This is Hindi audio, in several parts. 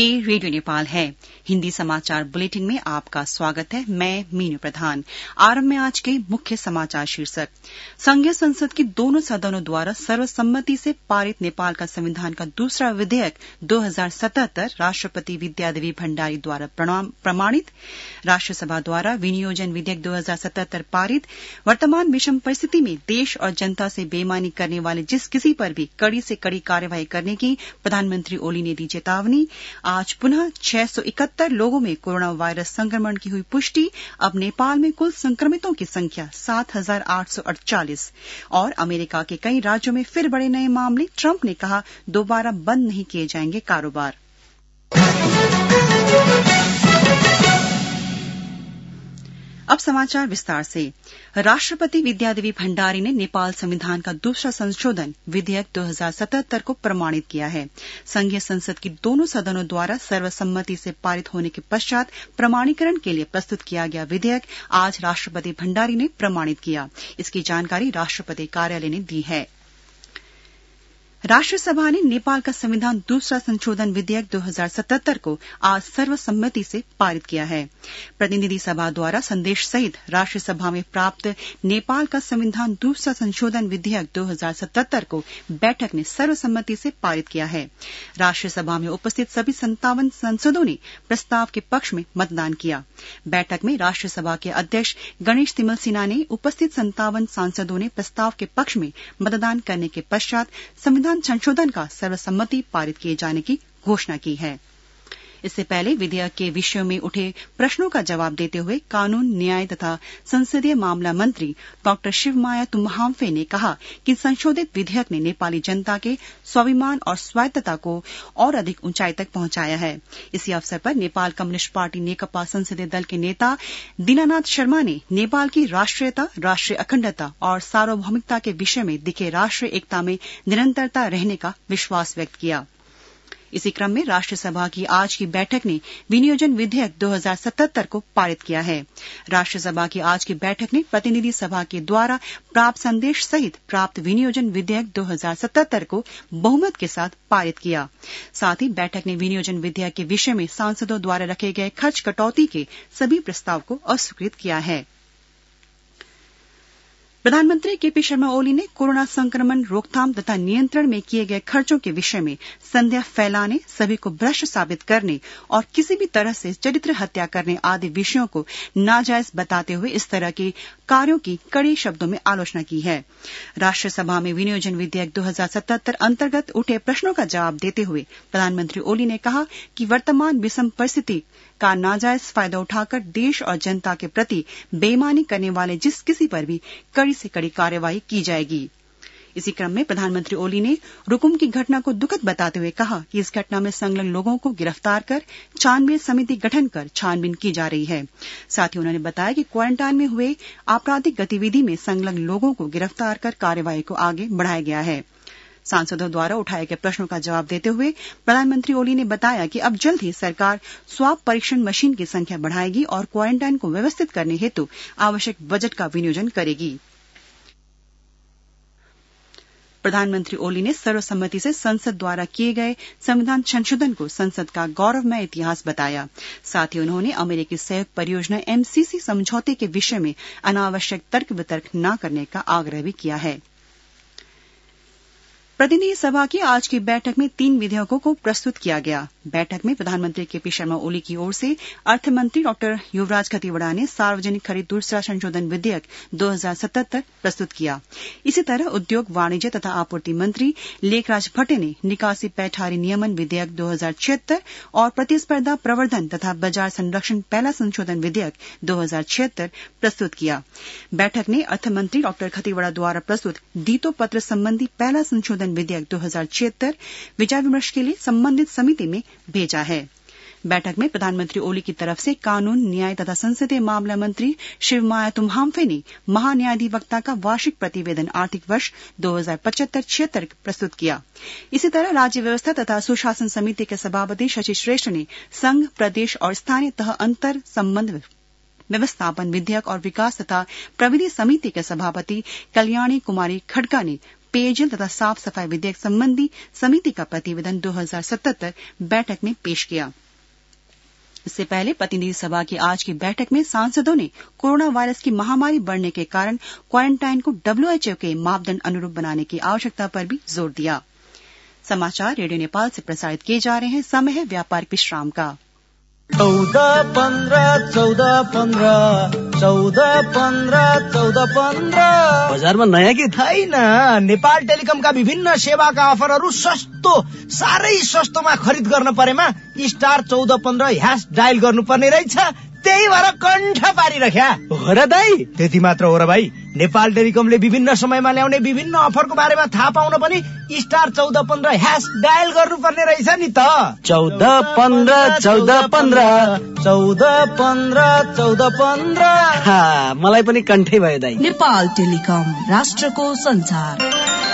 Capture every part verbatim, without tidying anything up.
ये रेडियो नेपाल है। हिंदी समाचार बुलेटिन में आपका स्वागत है। मैं मीनू प्रधान। आरंभ में आज के मुख्य समाचार शीर्षक। संघीय संसद की दोनों सदनों द्वारा सर्वसम्मति से पारित नेपाल का संविधान का दूसरा विधेयक दो हजार सतहत्तर राष्ट्रपति विद्यादेवी भण्डारी द्वारा प्रमाणित। राष्ट्रसभा द्वारा विनियोजन विधेयक दो हजार सतहत्तर पारित। वर्तमान विषम परिस्थिति में देश और जनता से बेईमानी करने वाले जिस किसी पर भी कड़ी से कड़ी कार्यवाही करने की प्रधानमंत्री ओली ने दी चेतावनी। आज पुनः छह सौ इकहत्तर लोगों में कोरोना वायरस संक्रमण की हुई पुष्टि। अब नेपाल में कुल संक्रमितों की संख्या सात हजार आठ सौ अड़तालीस। और अमेरिका के कई राज्यों में फिर बड़े नए मामले। ट्रंप ने कहा दोबारा बंद नहीं किए जाएंगे कारोबार। अब समाचार विस्तार से। राष्ट्रपति विद्यादेवी भण्डारी ने नेपाल संविधान का दूसरा संशोधन विधेयक दो हजार सतहत्तर को प्रमाणित किया है। संघीय संसद की दोनों सदनों द्वारा सर्वसम्मति से पारित होने के पश्चात प्रमाणीकरण के लिए प्रस्तुत किया गया विधेयक आज राष्ट्रपति भण्डारी ने प्रमाणित किया। इसकी जानकारी राष्ट्रपति कार्यालय ने दी है। राष्ट्रसभा ने नेपाल का संविधान दूसरा संशोधन विधेयक दो हजार सतहत्तर को आज सर्वसम्मति से पारित किया है। प्रतिनिधि सभा द्वारा संदेश सहित राष्ट्रसभा में प्राप्त नेपाल का संविधान दूसरा संशोधन विधेयक दो हजार सतहत्तर को बैठक ने सर्वसम्मति से पारित किया है। राष्ट्रसभा में उपस्थित सभी संतावन सांसदों ने प्रस्ताव के पक्ष में मतदान किया। बैठक में राष्ट्रसभा के अध्यक्ष गणेश तिमल सिन्हा ने उपस्थित संतावन सांसदों ने प्रस्ताव के पक्ष में मतदान करने के पश्चात संविधान संशोधन का सर्वसम्मति पारित किए जाने की घोषणा की है। इससे पहले विधेयक के विषयों में उठे प्रश्नों का जवाब देते हुए कानून न्याय तथा संसदीय मामला मंत्री डॉ शिवमाया तुम्हाम्फे ने कहा कि संशोधित विधेयक ने नेपाली जनता के स्वाभिमान और स्वायत्तता को और अधिक ऊंचाई तक पहुंचाया है। इसी अवसर पर नेपाल कम्युनिष्ट पार्टी नेकपा संसदीय दल के नेता दीनानाथ शर्मा ने नेपाल की राष्ट्रीयता, राष्ट्रीय अखण्डता और सार्वभौमिकता के विषय में दिखे राष्ट्रीय एकता में निरंतरता रहने का विश्वास व्यक्त किया। इसी क्रम में राष्ट्रसभा की आज की बैठक ने विनियोजन विधेयक दो हजार सतहत्तर को पारित किया है। राष्ट्रसभा की आज की बैठक ने प्रतिनिधि सभा के द्वारा प्राप्त संदेश सहित प्राप्त विनियोजन विधेयक दो हजार सतहत्तर को बहुमत के साथ पारित किया। साथ ही बैठक ने विनियोजन विधेयक के विषय में सांसदों द्वारा रखे गए खर्च कटौती के सभी प्रस्ताव को अस्वीकृत किया है। प्रधानमंत्री केपी शर्मा ओली ने कोरोना संक्रमण रोकथाम तथा नियंत्रण में किए गए खर्चों के विषय में संदेह फैलाने, सभी को भ्रष्ट साबित करने और किसी भी तरह से चरित्र हत्या करने आदि विषयों को नाजायज बताते हुए इस तरह के कार्यों की कड़े शब्दों में आलोचना की है। राष्ट्रसभा में विनियोजन विधेयक दो हजार सतहत्तर अंतर्गत उठे प्रश्नों का जवाब देते हुए प्रधानमंत्री ओली ने कहा कि वर्तमान विषम परिस्थिति का नाजायज फायदा उठाकर देश और जनता के प्रति बेईमानी करने वाले जिस किसी पर भी कड़ी से कड़ी कार्यवाही की जाएगी। इसी क्रम में प्रधानमंत्री ओली ने रुकुम की घटना को दुखद बताते हुए कहा कि इस घटना में संलग्न लोगों को गिरफ्तार कर छानबीन समिति गठन कर छानबीन की जा रही है। साथ ही उन्होंने बताया कि क्वारंटाइन में हुए आपराधिक गतिविधि में संलग्न लोगों को गिरफ्तार कर कार्यवाही को आगे बढ़ाया गया है। सांसदों द्वारा उठाए गए प्रश्नों का जवाब देते हुए प्रधानमंत्री ओली ने बताया कि अब जल्द ही सरकार स्वाब परीक्षण मशीन की संख्या बढ़ाएगी और क्वारंटाइन को व्यवस्थित करने हेतु आवश्यक बजट का विनियोजन करेगी। प्रधानमंत्री ओली ने सर्वसम्मति से संसद द्वारा किए गए संविधान संशोधन को संसद का गौरवमय इतिहास बताया। साथ ही उन्होंने अमेरिकी सहयोग परियोजना एमसीसी समझौते के विषय में अनावश्यक तर्क वितर्क न करने का आग्रह भी किया है। प्रतिनिधि सभा की आज की बैठक में तीन विधेयकों को प्रस्तुत किया गया। बैठक में प्रधानमंत्री केपी शर्मा ओली की ओर से अर्थ मंत्री डॉक्टर युवराज खतिवड़ा ने सार्वजनिक खरीद दूसरा संशोधन विधेयक दो हजार सतहत्तर प्रस्तुत किया। इसी तरह उद्योग, वाणिज्य तथा आपूर्ति मंत्री लेखराज भट्टे ने निकासी पैठारी नियमन विधेयक दो हजार छिहत्तर और प्रतिस्पर्धा प्रवर्धन तथा बाजार संरक्षण पहला संशोधन विधेयक दो हजार छिहत्तर प्रस्तुत किया। बैठक ने अर्थ मंत्री डॉक्टर खतिवड़ा द्वारा प्रस्तुत दीतो पत्र संबंधी पहला संशोधन विधेयक दो हजार छिहत्तर विचार विमर्श के लिए संबंधित समिति में भेजा है। बैठक में प्रधानमंत्री ओली की तरफ से कानून, न्याय तथा संसदीय मामला मंत्री शिवमाया तुम्हाम्फे ने महान्यायाधिवक्ता का वार्षिक प्रतिवेदन आर्थिक वर्ष दो हजार पचहत्तर छिहत्तर प्रस्तुत किया। इसी तरह राज्य व्यवस्था तथा सुशासन समिति के सभापति शशि श्रेष्ठ ने संघ, प्रदेश और स्थानीय तह अंतर संबंध व्यवस्थापन विधेयक और विकास तथा प्रविधि समिति के सभापति कल्याणी कुमारी खड़का ने पेयजल तथा साफ सफाई विधेयक संबंधी समिति का प्रतिवेदन दो हजार सतहत्तर बैठक में पेश किया। इससे पहले प्रतिनिधि सभा की आज की बैठक में सांसदों ने कोरोना वायरस की महामारी बढ़ने के कारण क्वारंटाइन को डब्ल्यूएचओ के मापदंड अनुरूप बनाने की आवश्यकता पर भी जोर दिया। समाचार रेडियो नेपाल से प्रसारित किए जा रहे हैं। समय है व्यापारिक विश्राम का। चौदह पंद्रह चौदह पंद्रह चौदह पंद्रह चौदह पंद्रह बजारमा नयाँ के छैन। नेपाल टेलिकमका विभिन्न सेवाका अफरहरू सस्तो साह्रै सस्तोमा खरिद गर्न परेमा स्टार चौदह पन्ध्र ह्यास डायल गर्नुपर्ने रहेछ। त्यही भएर कण्ठ पारिरख्या हो र दाइ। त्यति मात्र हो र भाइ, नेपाल टेलिकमले विभिन्न समयमा ल्याउने विभिन्न अफरको बारेमा थाहा पाउन पनि स्टार चौदह पन्ध्र ह्यास डायल गर्नुपर्ने रहेछ नि त। चौदह पन्ध्र चौदह पन्ध्र चौदह पन्ध्र चौदह पन्ध्र मलाई पनि कण्ठै भयो दाइ। नेपाल टेलिकम, राष्ट्रको संचार।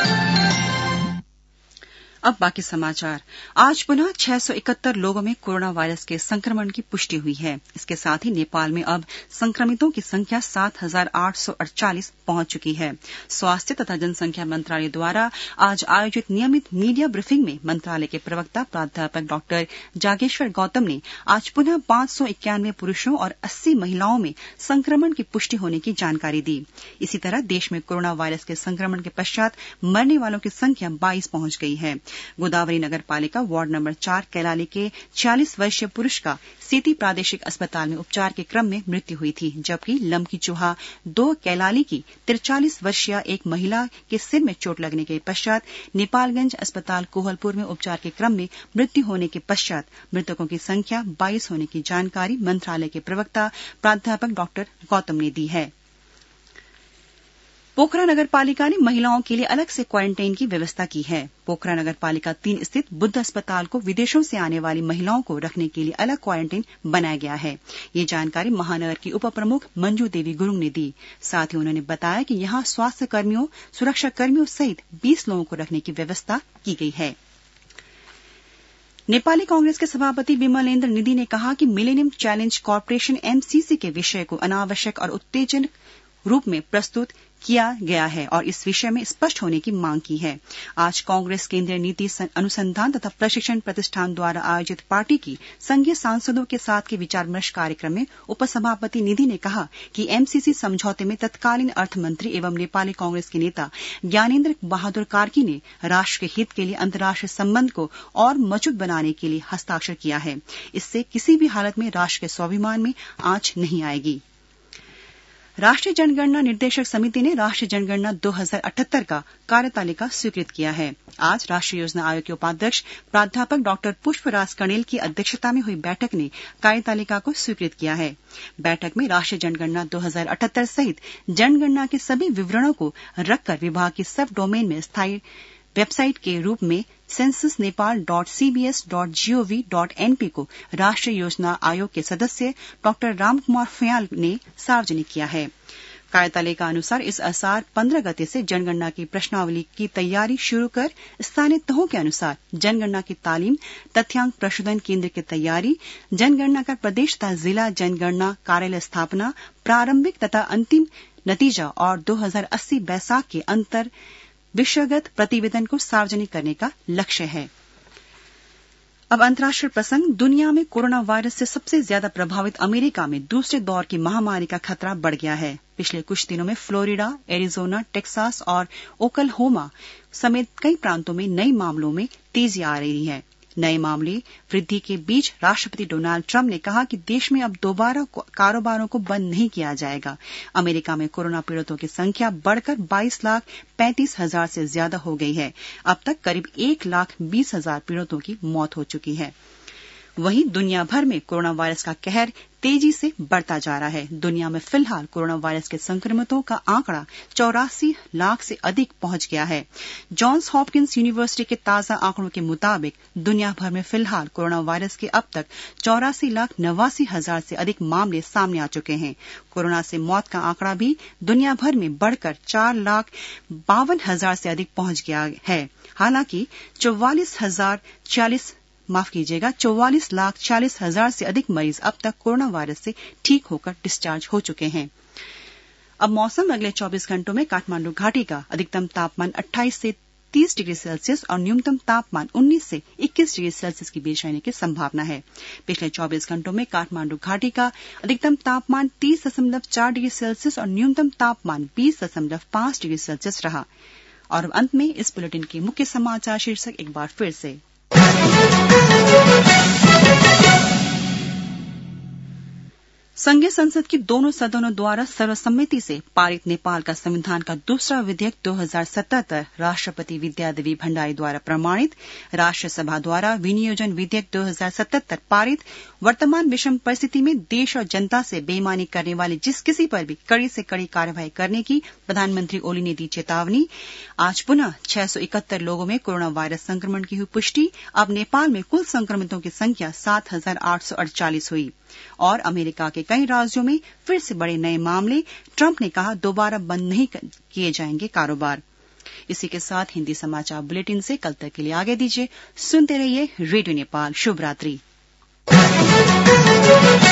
अब बाकी समाचार। आज पुनः छह सौ इकहत्तर लोगों में कोरोना वायरस के संक्रमण की पुष्टि हुई है। इसके साथ ही नेपाल में अब संक्रमितों की संख्या सात हजार आठ सौ अड़तालीस पहुंच चुकी है। स्वास्थ्य तथा जनसंख्या मंत्रालय द्वारा आज आयोजित नियमित मीडिया ब्रीफिंग में मंत्रालय के प्रवक्ता प्राध्यापक डॉक्टर जागेश्वर गौतम ने आज पुनः पांच सौ इक्यानवे पुरुषों और अस्सी महिलाओं में संक्रमण की पुष्टि होने की जानकारी दी। इसी तरह देश में कोरोना वायरस के संक्रमण के पश्चात मरने वालों की संख्या बाईस पहुंच गई है। गोदावरी नगर पालिका वार्ड नंबर चार कैलाली के छियालीस वर्षीय पुरुष का सेती प्रादेशिक अस्पताल में उपचार के क्रम में मृत्यु हुई थी, जबकि लमकी चूहा दो कैलाली की तिरचालीस वर्षीय एक महिला के सिर में चोट लगने के पश्चात नेपालगंज अस्पताल कोहलपुर में उपचार के क्रम में मृत्यु होने के पश्चात मृतकों की संख्या बाईस होने की जानकारी मंत्रालय के प्रवक्ता प्राध्यापक डॉक्टर गौतम ने दी है। पोखरा नगर पालिका ने महिलाओं के लिए अलग से क्वारंटाइन की व्यवस्था की है। पोखरा नगर पालिका तीन स्थित बुद्ध अस्पताल को विदेशों से आने वाली महिलाओं को रखने के लिए अलग क्वारंटाइन बनाया गया है। ये जानकारी महानगर की उप प्रमुख मंजू देवी गुरुंग ने दी। साथ ही उन्होंने बताया कि यहां स्वास्थ्य कर्मियों, सुरक्षा कर्मियों सहित बीस लोगों को रखने की व्यवस्था की गई है। नेपाली कांग्रेस के सभापति विमलेन्द्र निधि ने कहा कि मिलेनियम चैलेंज कॉर्पोरेशन एमसीसी के विषय को अनावश्यक और उत्तेजक रूप में प्रस्तुत किया गया है और इस विषय में स्पष्ट होने की मांग की है। आज कांग्रेस केंद्रीय नीति अनुसंधान तथा प्रशिक्षण प्रतिष्ठान द्वारा आयोजित पार्टी की संघीय सांसदों के साथ के विचार विमर्श कार्यक्रम में उपसभापति निधि ने कहा कि एमसीसी समझौते में तत्कालीन अर्थ मंत्री एवं नेपाली कांग्रेस के नेता ज्ञानेन्द्र बहादुर कार्की ने राष्ट्र के हित के लिए अंतर्राष्ट्रीय संबंध को और मजबूत बनाने के लिए हस्ताक्षर किया है। इससे किसी भी हालत में राष्ट्र के स्वाभिमान में आंच नहीं आएगी। राष्ट्रीय जनगणना निर्देशक समिति ने राष्ट्रीय जनगणना दो हजार अठहत्तर का कार्यतालिका स्वीकृत किया है। आज राष्ट्रीय योजना आयोग के उपाध्यक्ष प्राध्यापक डॉक्टर पुष्पराज कणेल की अध्यक्षता में हुई बैठक ने कार्यतालिका को स्वीकृत किया है। बैठक में राष्ट्रीय जनगणना दो हजार अठहत्तर सहित जनगणना के सभी विवरणों को रखकर विभाग की सब डोमेन में स्थायी वेबसाइट के रूप में census Nepal dot CBS dot GOV dot NP को राष्ट्रीय योजना आयोग के सदस्य डॉक्टर रामकुमार फयाल ने सार्वजनिक किया है। कार्यतालिका अनुसार इस असार पंद्रह गते से जनगणना की प्रश्नावली की तैयारी शुरू कर स्थानीय तहों के अनुसार जनगणना की तालीम, तथ्यांक प्रशोधन केंद्र की तैयारी, जनगणना का प्रदेश तथा जिला जनगणना कार्यालय स्थापना, प्रारंभिक तथा अंतिम नतीजा और दो हजार अस्सी बैसाख के अंतर विषयगत प्रतिवेदन को सार्वजनिक करने का लक्ष्य है। अब अंतर्राष्ट्रीय प्रसंग। दुनिया में कोरोना वायरस से सबसे ज्यादा प्रभावित अमेरिका में दूसरे दौर की महामारी का खतरा बढ़ गया है। पिछले कुछ दिनों में फ्लोरिडा, एरिजोना, टेक्सास और ओकलहोमा समेत कई प्रांतों में नए मामलों में तेजी आ रही है। नए मामले वृद्धि के बीच राष्ट्रपति डोनाल्ड ट्रंप ने कहा कि देश में अब दोबारा कारोबारों को बंद नहीं किया जाएगा। अमेरिका में कोरोना पीड़ितों की संख्या बढ़कर बाईस लाख पैंतीस हजार से ज्यादा हो गई है। अब तक करीब एक लाख बीस हजार पीड़ितों की मौत हो चुकी है। वहीं दुनिया भर में कोरोना वायरस का कहर तेजी से बढ़ता जा रहा है। दुनिया में फिलहाल कोरोना वायरस के संक्रमितों का आंकड़ा चौरासी लाख से अधिक पहुंच गया है। जॉन्स हॉपकिंस यूनिवर्सिटी के ताजा आंकड़ों के मुताबिक दुनिया भर में फिलहाल कोरोना वायरस के अब तक चौरासी लाख नवासी हजार से अधिक मामले सामने आ चुके हैं। कोरोना से मौत का आंकड़ा भी दुनिया भर में बढ़कर चार लाख बावन हजार से अधिक पहुंच गया है। हालांकि चौवालीस हजार चालीस माफ कीजिएगा चौवालीस लाख चालीस हजार से अधिक मरीज अब तक कोरोना वायरस से ठीक होकर डिस्चार्ज हो चुके हैं। अब मौसम। अगले चौबीस घंटों में काठमांडू घाटी का अधिकतम तापमान अट्ठाईस से तीस डिग्री सेल्सियस और न्यूनतम तापमान उन्नीस से इक्कीस डिग्री सेल्सियस की बीच रहने की संभावना है। पिछले चौबीस घंटों में काठमांडू घाटी का अधिकतम तापमान तीस दशमलव चार डिग्री सेल्सियस और न्यूनतम तापमान बीस दशमलव पांच डिग्री सेल्सियस रहा। और अंत में इस बुलेटिन के मुख्य समाचार शीर्षक एक बार फिर से। संघीय संसद की दोनों सदनों द्वारा सर्वसम्मति से पारित नेपाल का संविधान का दूसरा विधेयक दो हजार सतहत्तर राष्ट्रपति विद्यादेवी भण्डारी द्वारा प्रमाणित, राष्ट्र सभा द्वारा विनियोजन विधेयक दो हजार सतहत्तर पारित, वर्तमान विषम परिस्थिति में देश और जनता से बेईमानी करने वाले जिस किसी पर भी कड़ी से कड़ी कार्रवाई करने की प्रधानमंत्री ओली ने दी चेतावनी। आज पुनः छह सौ इकहत्तर लोगों में कोरोना वायरस संक्रमण की हुई पुष्टि। अब नेपाल में कुल संक्रमितों की संख्या सात हजार आठ सौ अड़तालीस हुई। और अमेरिका के कई राज्यों में फिर से बड़े नए मामले। ट्रंप ने कहा दोबारा बंद नहीं किए जाएंगे कारोबार। इसी के साथ हिंदी समाचार बुलेटिन से कल तक के लिए आगे दीजिए। सुनते रहिए रेडियो नेपाल। शुभ रात्रि।